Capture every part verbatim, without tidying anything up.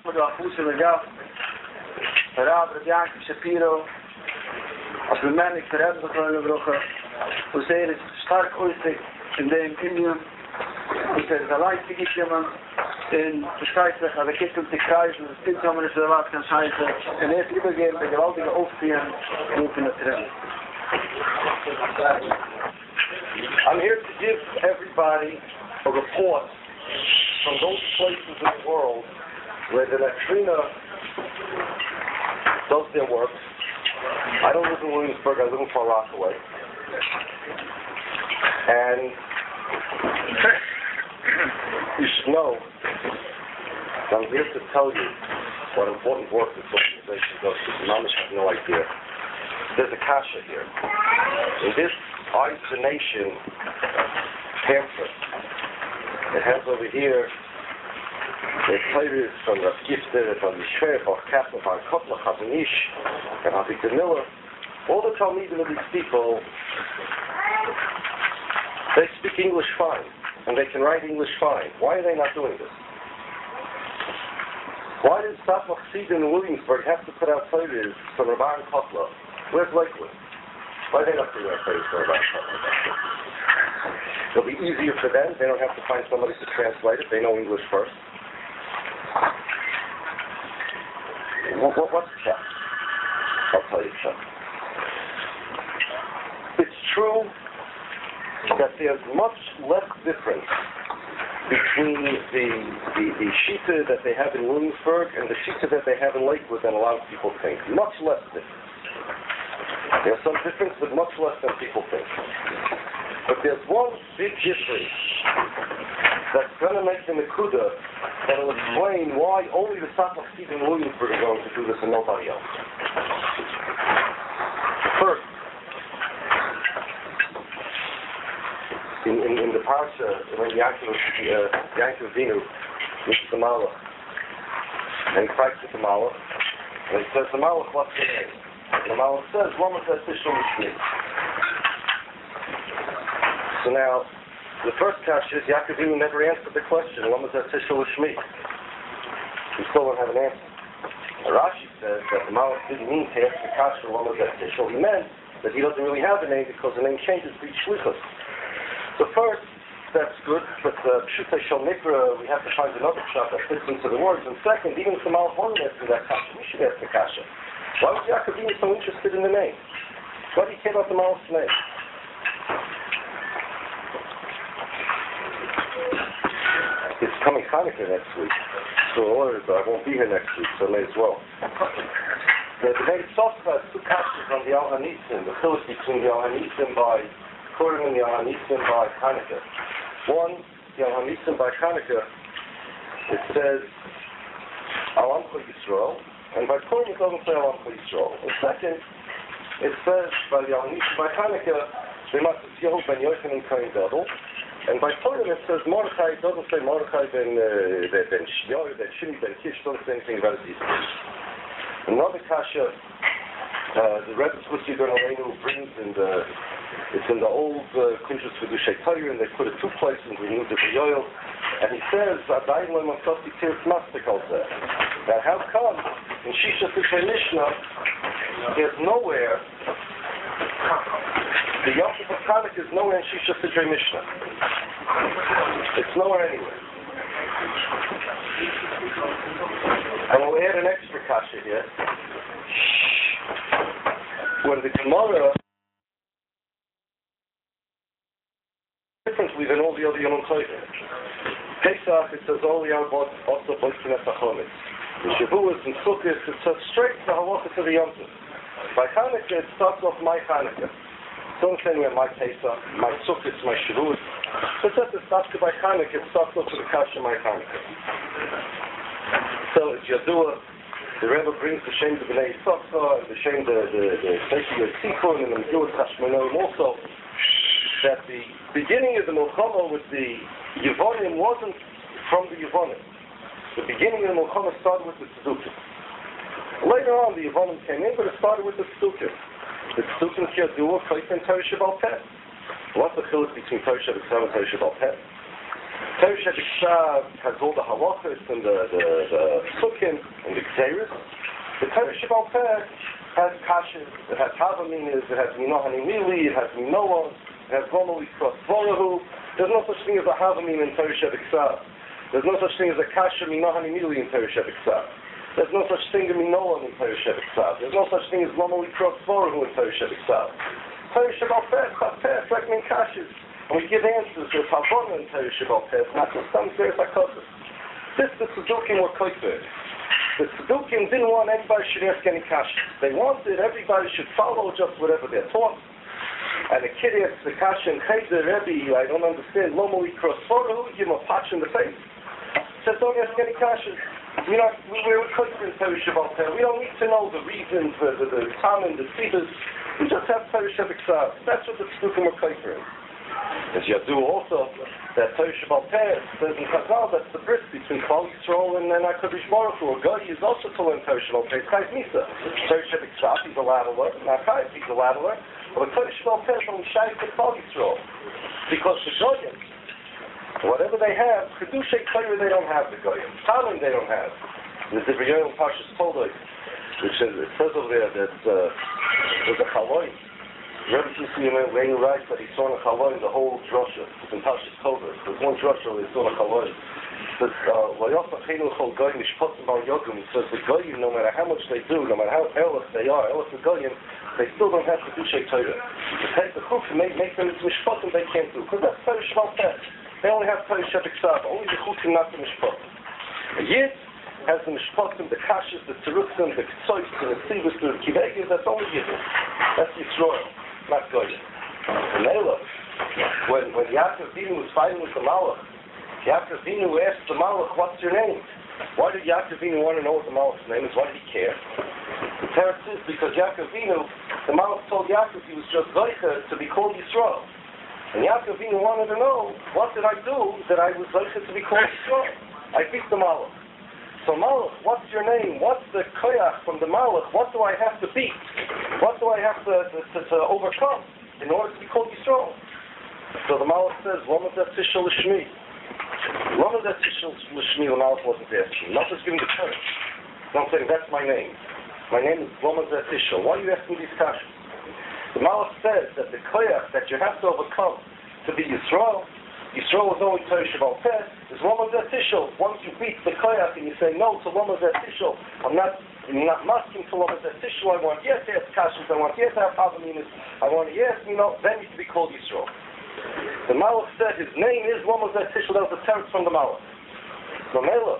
Mit der Fuß in der Gast, der Rabbi Yaakov Shapiro, als wir männlich verheben können gebrochen, wo sehr ist stark äußig in dem Indien, und er ist allein zu gekommen, in verscheißlich, aber kittel zu kreisen, das Kind haben wir nicht so was kann scheiße, und er ist übergeben, bei gewaltige Aufziehen, und in der Trend. I'm here to give everybody a report from those places in the world where the latrina does their work. I don't live in Williamsburg, I live in Far Rockaway. And you should know that I'm here to tell you what important work this organization does, because Mamish has no idea. There's a kasha here. In this Eyes of the Nation pamphlet, it has over here the titles from the Gifter, from the Sheriff, of Kaplan, from Kotler, Chazanish, and Avigdor Miller. All the Talmidim of these people, they speak English fine, and they can write English fine. Why are they not doing this? Why does Safach Sidon in Williamsburg have to put out titles from Rabban Kotler? Where's Lakewood? Why are they not putting out titles from Rabban Kotler? It'll be easier for them. They don't have to find somebody to translate it. They know English first. What, what, what's that? I'll tell you something. It's true that there's much less difference between the, the, the shita that they have in Williamsburg and the shita that they have in Lakewood than a lot of people think. Much less difference. There's some difference, but much less than people think. But there's one big difference that's going to make the Nakuda that will explain why only the Safach Sidon in Williamsburg are going to do this and nobody else. First, in, in, in the parsha, when Yaakov uh, Yaakov Avinu meets the Malach, and he fights with the Malach, and he says, the Malach, what's your name? And the Malach says, Lama Tzishul Mishmi. So now, the first kasha is Yaakov Avinu never answered the question, Lama Tzishul Mishmi. We still don't have an answer. Rashi says that the Malach didn't mean to answer the kasha, Lama Tzishul. He meant that he doesn't really have a name because the name changes for each shlichus. So first, that's good, but Pshutei Shel Mikra, we have to find another shot that fits into the words. And second, even if the Malach won't answer that kasha, we should ask the kasha. Why was Yaakov Avinu so interested in the name? Why did he care about the Malach's name? It's coming Hanukkah next week, so I won't be here next week, so I may as well. The debate talks about two kashas on the Al Hanisim, the chiluk between the Al Hanisim by Purim and the Al Hanisim by Hanukkah. One, the Al Hanisim by Hanukkah, it says Al Amcha Yisrael, and by Purim it doesn't say Al Amcha Yisrael. And second, it says by the Al Hanisim by Hanukkah, B'matzis Yehu ben Yochanan Kohen Gadol, and by Purim it says Mordechai, it doesn't say Mordechai ben uh, ben Shiyah, ben Shimi, ben Kish, doesn't say anything about it either. Another kasha, uh, the Rebbe Tzvus Yidon Aleinu brings in the, it's in the old uh, Kunshus V'Dushei Torah, and they put it two places, and we moved it to Yoel, and he says, Adayin lo Mamsoti Tiris Mastik also. Now how come in Shisha Tishrei Mishnah, there's nowhere, the Yom Kippur Chanukah is nowhere in Shisha Tishrei Mishnah. It's nowhere anywhere. And we'll add an extra kasha here. When the Gemara differently than all the other Yom Tovim. Pesach, it says all the Yom also Boitzin Esachomis. In Shavuos and Sukkot, it says straight to Halacha to the Yom Tov. By Hanukkah, it starts off my Hanukkah. Don't say anywhere my Pesach, my Sukkot, my Shavuos. So it says it starts by Hanukkah, it starts off with the Kasha my Hanukkah. So it's Yadua, the Rebbe brings the Shem the Bnei Yitzchak, and the Shem the Sefer Yitzchak, and the Megillah Tashmonim also, that the beginning of the Milchama with the Yevonim wasn't from the Yevonim. The beginning of the Milchama started with the Tzedukim. Later on, the Yevonim came in, but it started with the Tzedukim. The Tzedukim Yadua, Chayt and Torah Shebal Peh. What's the chiluk between Torah Shebal and Torah Shebal Peh? Torah Shebeksav has all the halachas and the, the, the psukim and the gzeirus. The Torah Shebal Peh has kashas, it has havaminas, it has minohani mili, it has minoah, it has gomali crossvorahu. There's no such thing as a havamin in Torah Shebeksav. There's no such thing as a kasha minohani mili in Torah Shebeksav. There's no such thing as minoah in Torah Shebeksav. There's no such thing as gomali crossvorahu in Torah Shebeksav. Torah Shebal Peh, Peh, like min kashas. And we give answers to Pavona and Torah Shebal Peh, not just some serious akosis. This the Tzedukim were koifer. The Tzedukim didn't want anybody should ask any kashas. They wanted everybody should follow just whatever they're taught. And the kid asks the kasha and Cheder, Rebbe, I don't understand, Lomo Ikrosforu, give him a patch in the face. Said, don't ask any kashas. We don't, we, we're koifer in Torah Shebal Peh. We don't need to know the reasons, the, the, the time and the tzibas. We just have Torah Shebeksav. That's what the Tzedukim were koifer in. As Yadu also, that Torah Shebal Peh says in Chazal, that's the bris between Klal Yisrael and HaKadosh Baruch Hu. A guy is also to learn Torah Shebal Peh. It's Chayv Misa. Torah Shebeksav, he's allowed to learn. Not Chayv, he's allowed to learn. But Torah Shebal Peh is only Shayv to Klal Yisrael. Because the Goyim, whatever they have, Kedushay Torah they don't have, the Goyim. Talmud they don't have. There's the B'Yoyim Pashas Toloi, which is, it says over there that uh, there's a Chaloim. Rebbe Tzimmer when he writes that he saw in a Chaloim the whole drasha. It's in Pashas Toloi. There's one drasha where he saw in a Chaloim. It says, V'yosach Chenu Chol Goyim Mishpotzim Bal Yogim. It says the Goyim, no matter how much they do, no matter how ehrlich they are, ehrlich the Goyim, they still don't have to do Shei Torah. To take the chuk and make, make them Mishpotzim they can't do. Because that's Torah Shebal Peh. They only have Torah Shebeksav. Only the chuk not the Mishpotzim. A Yid has the Mishpotzim, the Kashas, the Terutzim, the Ktsois, the Tzibus, the Kivegis. That's only Yid. That's Yisrael. Not good. And Ela, when, when Yaakov Avinu was fighting with the Malach, Yaakov Avinu asked the Malach, what's your name? Why did Yaakov Avinu want to know what the Malach's name is? Why did he care? The teretz is because Yaakov Avinu, the Malach told Yaakov he was just Zoicha to be called Yisrael. And Yaakov Avinu wanted to know, what did I do that I was Zoicha to be called Yisrael? I beat the Malach. So Malach, what's your name? What's the koyach from the Malach? What do I have to beat? What do I have to, to, to, to overcome in order to be called Yisrael? So the Malach says, Lama Zeh Tishel L'Shmi. Lama Zeh Tishel L'Shmi, the Malach wasn't asking. Not just giving the term. Don't say, that's my name. My name is Lama Zeh Tishel. Why are you asking these questions? The Malach says that the koyach that you have to overcome to be Yisrael, Yisrael is only Torah Shebal Peh, is Lama Zeh Tishel. Once you beat the koyach and you say no to Lama Zeh Tishel, I'm not I'm not masking to Lama Zeh Tishel, I want yes to have kashas, I want yes to have havaminas, I want yes, you know, then you can be called Yisrael. The Malach said his name is Lama Zeh Tishel, that was the teretz from the Malach. So Mela,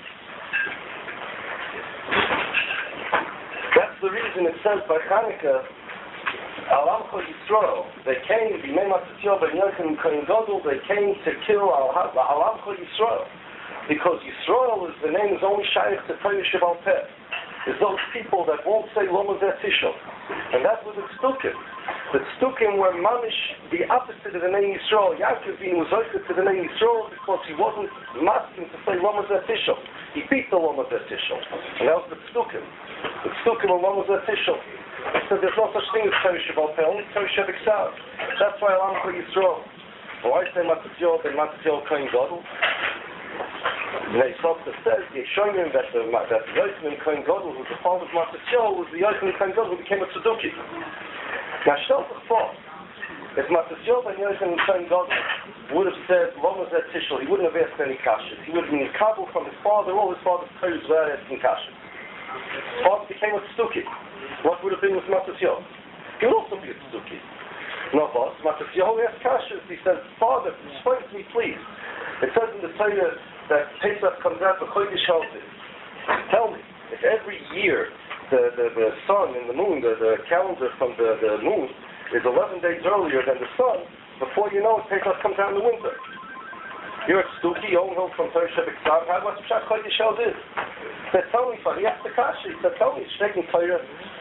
that's the reason it says by Chanukah, Alamcho Yisrael, they came, Bimei Matzitio Ben Yochanan Kohen Gadol, they came to kill Alamcho Yisrael. Because Yisrael is, the name is only Shaykh to Torah Shebal Peh. It's those people that won't say Lama Zeh Tishel. And that was the Tzdukim. The Tzdukim were mamish, the opposite of the name Yisrael. Yaakov Avinu was oifed to the name Yisrael because he wasn't masking to say Lama Zeh Tishel. He beat the Lama Zeh Tishel. And that was the Tzdukim. The Tzdukim were Lama Zeh Tishel. So there's no such thing as Torah Shebal Peh, only Torah Shebeksav. That's why Alamcho Yisrael. Why say Matzitio ben Matzitio Kohen Gadol? The Yisrael says, the Yeshoyim that the that Yochanan Kohen Gadol, who was the father of Matzitio, was the Yochanan Kohen Gadol who became a Tzeduki. Now, Shtel B'chfor, if Matzitio ben Yochanan Kohen Gadol would have said Lama Zeh Tishel, he wouldn't have asked any kashas. He would have been kabul from his father. All his father's Torahs were asking kashas. His father became a Tzeduki. What would have been with Matzitio? He would also be a Tzeduki. No, boss. Matzitio asked kashas. He says, Father, explain to me, please. It says in the Torah that Pesach comes out for Chodesh Halveh. Tell me, if every year the, the, the sun and the moon, the, the calendar from the, the moon is eleven days earlier than the sun, before you know it, Pesach comes out in the winter. You're a Tzeduki, you own home from Torah Shebeksav. How much Pshat Chodesh Halveh? He said, tell me, Father. He asked the kasha. He said, tell me, it's taking Torah.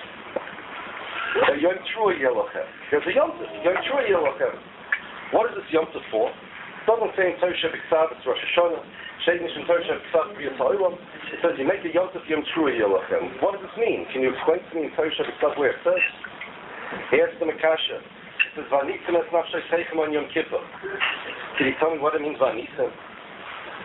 Yom Trua Yelochem. There's a Yom Tov. Yom Trua Yelochem. What is this Yom Tov for? It doesn't say in Torah Shebeksav, it's Rosh Hashanah. Sheinish in Torah Shebeksav, B'yas Ha'olam. It says you make a Yom Tov Yom Trua Yelochem. What does this mean? Can you explain to me in Torah Shebeksav where it says? He asked the Makasha. It says, Vanisim es nafshay seichem on Yom Kippur. Can you tell me what it means, Vanisim?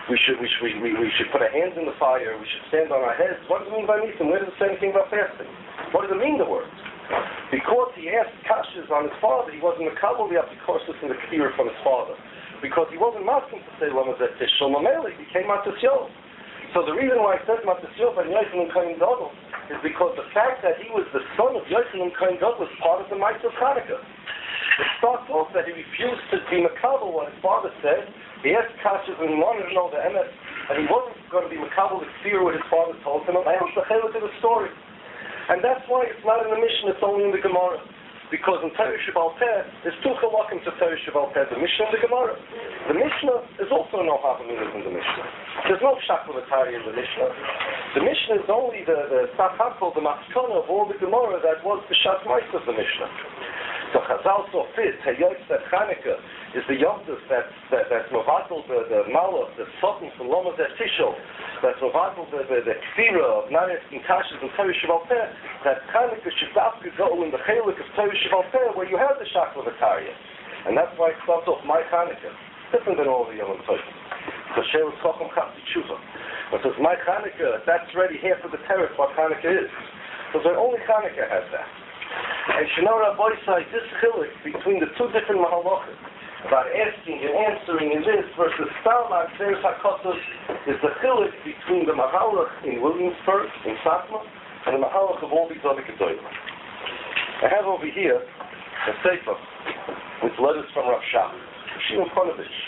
we should, we, should, we, we should put our hands in the fire, we should stand on our heads. What does it mean by Nisim? Where does it say anything about fasting? What does it mean, the words? Because he asked kashas on his father, he wasn't a kabul yet because this is the clear from his father. Because he wasn't asking to say Lamazet Tishel Mameli, he came out to Yov. So the reason why I said Matas Yov and Yochanan Kohen Gadol is because the fact that he was the son of Yochanan Kohen Gadol was part of the Ma'aseh Chanukah. It starts off that he refused to be makabel what his father said. He asked kashas and he wanted to know the emes, and he wasn't going to be makabel the fear what his father told him. And I was the chelik of the story. And that's why it's not in the Mishnah, it's only in the Gemara. Because in Torah Shebal Peh, there's two halakim to Torah Shebal Peh, the Mishnah and the Gemara. The Mishnah is also no Havaminas in the Mishnah. There's no Shakvalatari in the Mishnah. The Mishnah is only the, the Safakol, the Maskana of all the Gemara that was the Shatmais of the Mishnah. So Chazal saw fit, Hayot that Chanukah is the Yomtiv that, that, that's Mavatal, the, the Malach, the Satan from Lamazet Tishel, that's Mavatal, the, the, the Kfira of Nanes and Kashas and Torah Shebal Peh, that Chanukah should after go in the Chelik of Torah Shebal Peh where you have the Shakvalatari. And that's why it starts off my Chanukah. Different than all the Yom Tov. So Sheil Tzochem Chapti Tshuva. But says my Chanukah, that's already half of the terrace what Chanukah is. Because only Chanukah has that. And Shinor Rabbi said this chilik between the two different mahalachas about asking and answering in this versus Stalman Seres HaKotos is the chilik between the mahalach in Williamsburg, in Satmar, and the mahalach of all these other Gedolim. I have over here a sefer with letters from Rav Shach, Shimon Ponovich.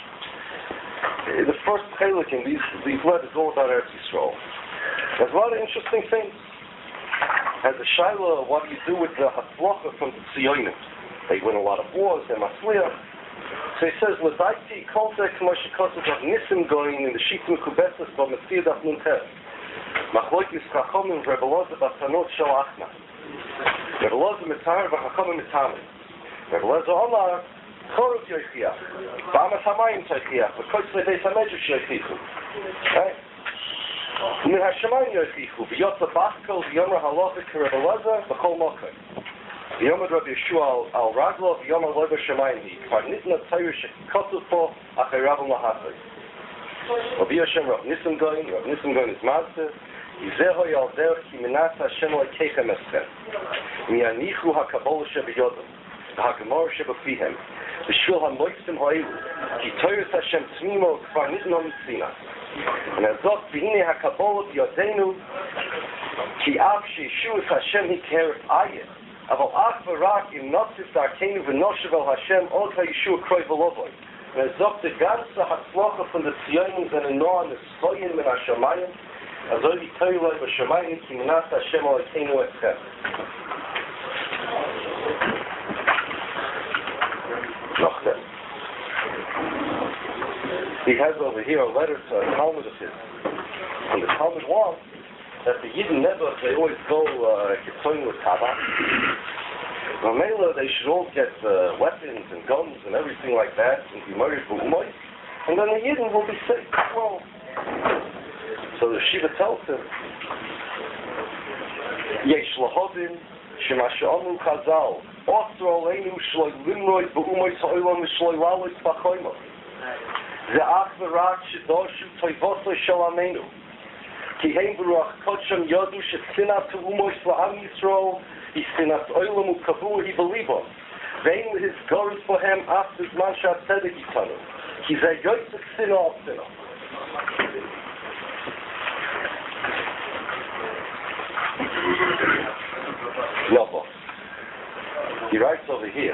The first chilik in these, these letters all about Eretz Yisrael. There's a lot of interesting things. As a Shaila, what do you do with the Hatzlacha from the Tzionim? They win a lot of wars, they're Masliach. So he says, L'daiti koltek Moshe Kosov of Nisim going in the Shit Mekubesas of Metzir Daf Nunter. Machloikis Chachomim Rebbe Loza Batanot Shel Achna. Rebbe Loza Mitzar V'Chachomim Mitzamin. Rebbe Loza Omar Chorov Yochiach. Ba'amas Hamayim Yochiach. V'koitz Lebeis HaMedrash Yochichu. Right? Min Hashemayim Yochichu, V'yotza Bachkol, V'yomer Halacha K'Rebbe Loza, V'chol Mokai. V'yomer Rabbi Yeshua Al Raglo, V'yomer Loza Shemayim Hi, K'var Nitna Torah Shekikotu Po, Achei Rabbi Lahasai. Rabbi Yoshem Rav Nisim Goyin, Rav Nisim Goyin is Master, Yizeho Yal Derech Ki Minata Hashem Lekeichem Eschem, Mi'anichu HaKabol Shebiyodom, V'Hagemor Shebefihem, V'shul HaMoitzim Ha'elu, Ki Torah Hashem Tzmimo, K'var Nitna Mitzinas. And as Zot V'hine HaKabol Yodenu, Ki Av Sheishuas Hashem Hikheref Ayet, Aval Ach V'Rak Im Notzis Arkenu V'Noshev El Hashem Od HaYeshua Kroi V'Lovoi. And as Zot the ganze Hatzlacha from the Tzionim and the Noah and the Tzvoyim and Hashemayim, as Od Yitoyloi V'Shemayim Ki Minas Hashem Olekeinu Etchem. Nachtem. He has over here a letter to a Talmud of his. And the Talmud wants that the Yidden never, they always go Kitzoin with Tabak. Mamela, they should all get uh, weapons and guns and everything like that and be married for Umoy. And then the Yidden will be safe as well. So the Shiva tells him, Yesh Lahovin, Shema She'amu Chazal, Osro Aleinu Shloi Limroi B'Umoy So'ilon Shloi Lalois B'Choymo. Ze'ach v'rak shedoshu toivosoi shel amenu. Ki heim v'ruach kodsham yodu she'tzinat u'umois la'am Yisrael Yistinat oilam u'kavu hi b'libo. Ve'im his gorus bohem after zman she'atzedek yitanu. Ki ze yoytzek sino al-sino. Novo. He writes over here.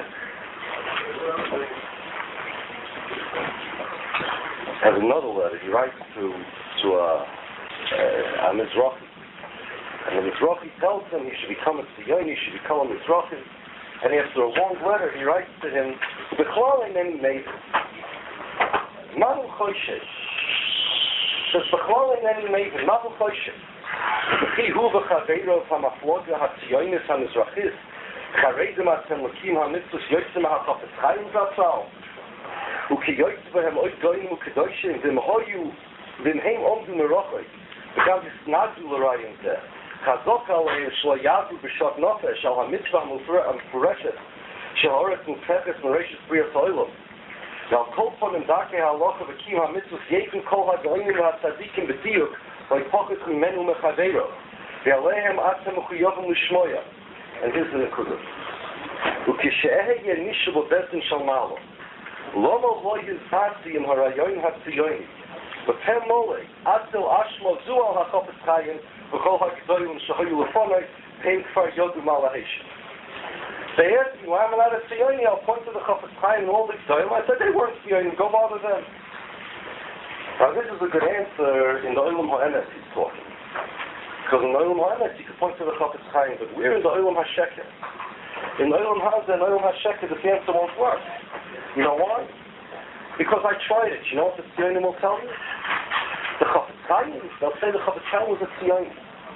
Has another letter. He writes to to a, a, a Mizrahi. And the Mizrahi tells him he should become a Tzion, he should become a Mizrahi. And after a long letter, he writes to him, B'chlal eineni meivin. Manu choishes. Says, B'chlal eineni meivin. Manu choishes. V'chi hu v'chaveiro v'hamafloga ha'tzionis ha'mizrachis. Charedim ha'tem l'kim ha'mitzvus yotzim ha'chafetz chayim zatzal. Uki yoytz b'hem oid goyim u'kedoshim v'im hoyu v'im heim omdu merochoi v'gam yisnadu l'rayim zeh chazok aleim shlo yadu b'shot nofesh al ha'mitzvah ha'mufureshet she'horet mu'pefes m'reishis briyas ha'olam Now, Kolfon and Dake Halacha V'Kim HaMitzvus Yekin Kol HaGoyim HaTzazikim B'Tiyuk V'Yipochit Mimenu Mechaveiro V'Alehem Atzem Mechuyovim L'Shmoya. And here's the Nekudah. U'kishe'eh Yenishu B'Bezdin Shalmalo Lomo Lo Yizvasi Im Harayoyin HaTziyonim V'Pem Mole Atzel Ashmo Zu Al HaChofetz Chaim V'Kol HaGedolim Shehoyu L'Fonoi Pein Kfar Yodu Malaheshem. They asked me, why am I not a Tziyoni? I'll point to the Chofetz Chaim and all the Gedolim. I said, they weren't Tziyoni, go bother them. Now this is a good answer in the Olam HaEmes he's talking. Because in the Olam HaEmes you can point to the Chofetz Chaim, but we're in the Olam HaSheker. In the Olam HaZeh and Olam HaSheker, the answer won't work. You know why? Because I tried it. You know what the Tziyoni will tell you? The Chofetz Chaim, they'll say the Chofetz Chaim was a Tziyoni.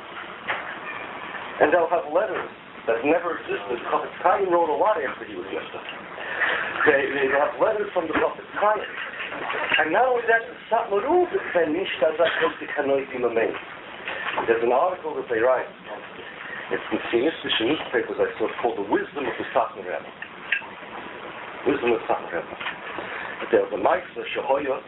And they'll have letters that never existed. The Chofetz Chaim wrote a lot after he was Yeshua. They, they have letters from the Chofetz Chaim. And not only that, the Satmaru there's an article that they write. It's in Zionistic newspapers I saw. It's called The Wisdom of the Satmar Rebbe. Wisdom of the Satmar Rebbe. There's a Meister Shehoya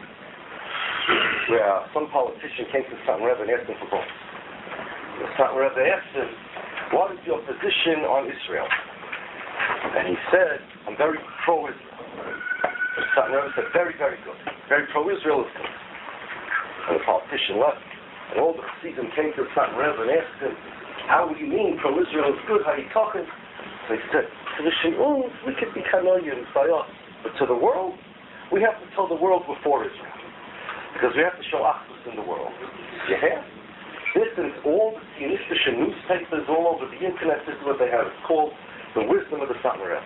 where some politician came to the Satmar Rebbe and asked him for votes. The Satmar Rebbe asked him, what is your position on Israel? And he said, I'm very pro-Israel. The Satmar Rebbe said, very, very good. Very pro-Israel is good. And the politician left. And all the Chassidim came to the Satmar Rebbe and asked him, how do you mean pro-Israel is good? How are you talking? So he said, to the Shi'un, we could be Kanoyans by us. But to the world, we have to tell the world before Israel. Because we have to show Achdus in the world. You hear? This is all the Zionistic newspapers all over the internet. This is what they have. It's called The Wisdom of the Satmar Rebbe.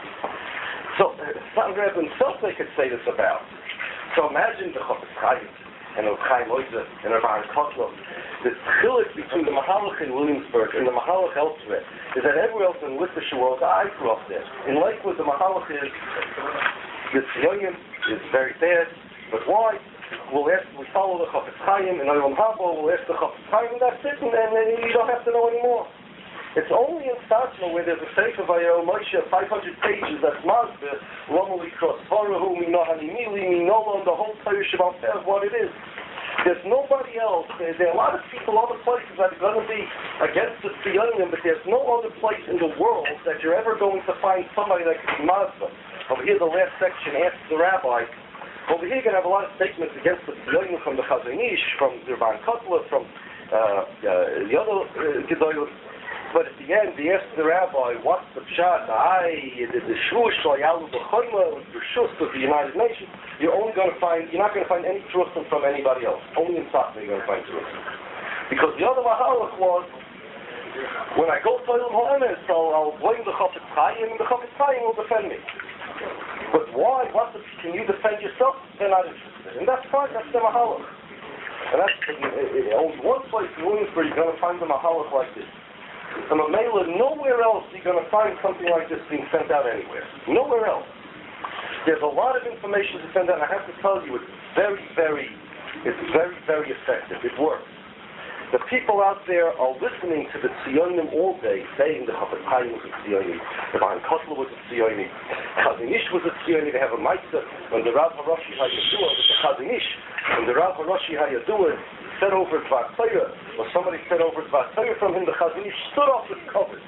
So, the Satmar Rebbe himself they could say this about. So imagine the Chofetz Chaim and the Chaim Oizer and the Baron Kotler. The chiluk between the Mahalach in Williamsburg and the Mahalach elsewhere is that everywhere else in the literature world, I grew up there. In Lakewood, the Mahalach is the Tzionim is very bad. But why? We'll ask, we follow the Chofetz Chaim, and Olam Haba, we'll ask the Chofetz Chaim, and that's it, and then you don't have to know anymore. It's only in Satmar where there's a Sefer Vayero Moshe, five hundred pages, that's Mazbeh, Lomali Cross, Varahu, Mino Hanimili, Minolo, and the whole Torah Shabbat says what it is. There's nobody else. There, there are a lot of people, other places that are going to be against the Tzionim, but there's no other place in the world that you're ever going to find somebody that can be Mazbeh. Over here, the last section asks the rabbi, over here, you're going to have a lot of statements against the Tzionim from the Chazon Ish, from the Baron Kotler, from uh, uh, the other uh, Gedolim. But at the end, they ask the rabbi, what's the pshat? I, the the Shvush, Yalu B'Choyma, the Shus of the United Nations. You're only going to find, you're not going to find any truth from anybody else. Only in Satmar you're going to find truth. Because the other Mahalach was, when I go to Olam HaEmes, so I'll blame the Chofetz Chaim, and the Chofetz Chaim will defend me. But why? What the, can you defend yourself? They're not interested. And that's fine, that's the Mahalach. And that's uh, uh, only one place in Williamsburg you're going to find the Mahalach like this. And a mailer, nowhere else you're going to find something like this being sent out anywhere. Nowhere else. There's a lot of information to send out. I have to tell you, it's very, very, it's very, very effective. It works. The people out there are listening to the Tzionim all day, saying the Chofetz Chaim was a Tzioni, the Baron Kotler was a Tzioni, Chazon Ish was a Tzioni. They have a Meister when the Rav Harashi Hayadua was a Chazon Ish, when the Rav Harashi Hayadua said over Dvar Torah, or somebody said over Dvar Torah from him, the Chazon Ish stood off his cover.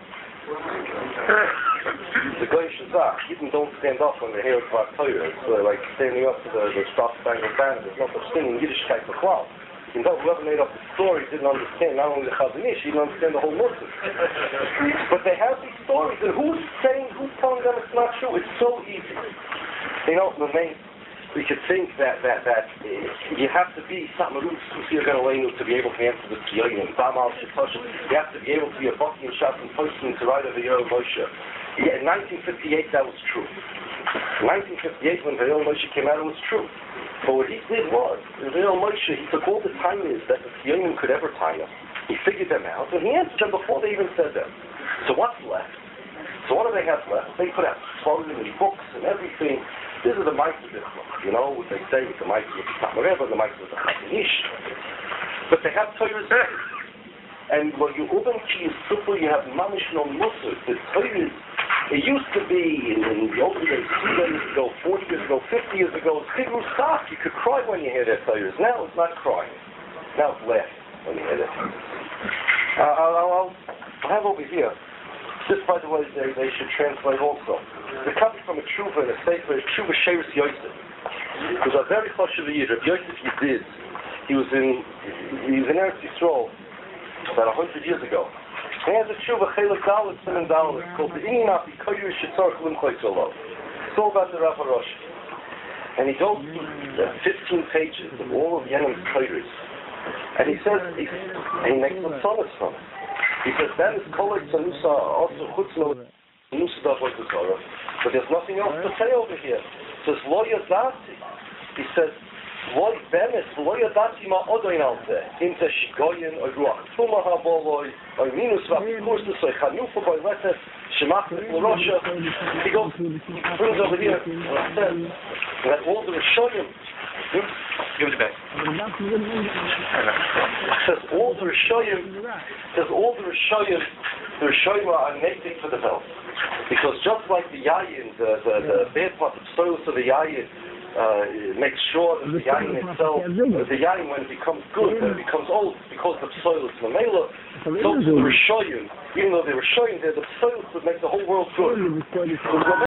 The Goy Shazak, even don't stand up when they hear Dvar Torah. It's uh, like standing up to the, the Star Spangled Banner. There's no such thing in Yiddishkeit for cloud. You know, whoever made up the story didn't understand not only the Chazon Ish, he didn't understand the whole Muslim. But they have these stories, and who's saying, who's telling them it's not true? It's so easy. You know, the main, we could think that that that uh, you have to be Satmarut Susir Ganalenu to be able to answer the Tziyonim, Bamal Shetoshim. You have to be able to be a Baki and Shat and Postin to write over Yerom Moshe. Yeah, in nineteen fifty-eight, that was true. In nineteen fifty-eight, when Yerom Moshe came out, it was true. But what he did was, Yerom Moshe, he took all the timers that the Tziyonim could ever time us. He figured them out, and he answered them before they even said them. So what's left? So what do they have left? They put out clothing and books and everything. This is the Meister Bichlach, you know, what they say with the Meister with the Satmar Rebbe, the Meister with the Chazon Ish. But they have Torah's there. And when you open to your super, you have Mamish no Musar. The Torah It used to be in, in the olden days, three years ago, forty years ago, fifty years ago, Chigru Sach, you could cry when you hear their tires. Now it's not crying. Now it's laughing when you hear it. Uh, I'll, I'll, I'll have over here, this by the way, they, they should translate also. The copy from a Tshuva in a Sefer, Tshuva Sheres Yosef. It was a very chashuv yid, Rabbi Yosef Yedid. He was in, he was in Eretz Yisrael about a hundred years ago. He has a Tshuva Chelik Dalet Siman Dalet called the Inyan Api Koyur Shetzarch Lim Choytzolov. It's all about the Rav HaRosh. And he goes through uh, fifteen pages of all of Yenam's Koyurs. And he says, he, and he makes some solace from it. He says, that is Kolek Sanusa also Chutzno Sanusa Davoy Tzara. But there's nothing else to say over here. He says, Lo Yadati. He says, Lo Benes, Lo Yadati Ma Odoin Alte. Inte Shigoyen, Oy Ruach Tuma HaBoloi, Oy Minus Vapikursus, Oy Chanufa Boy Letet, Shemach L'Rosha. He goes, he brings over here, and it says, that all the Rishonim, give it back. Says all the Rishonim, says all the Rishonim, the Rishonim are native for the belt. Because just like the Yayin, the, the, the bad part of soils of the Yayin, uh, makes sure that the Yayin itself, the Yayin when it becomes good, when it becomes old, because the soil is Mamela, so the Rishonim, even though they're Rishonim, they're the soils that make the whole world good.